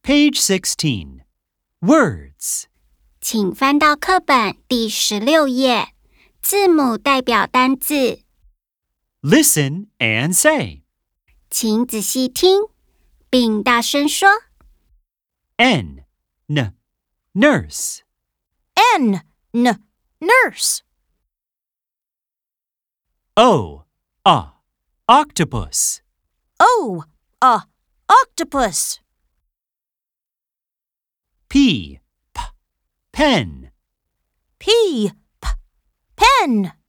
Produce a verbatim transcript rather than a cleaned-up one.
Page sixteen. Words. 请翻到课本第十六页，字母代表单字。 Listen and say. 请仔细听，并大声说。 N, n, nurse. N, n, nurse. O, a, octopus. O, a, octopus. P, p, pen. P, p, pen.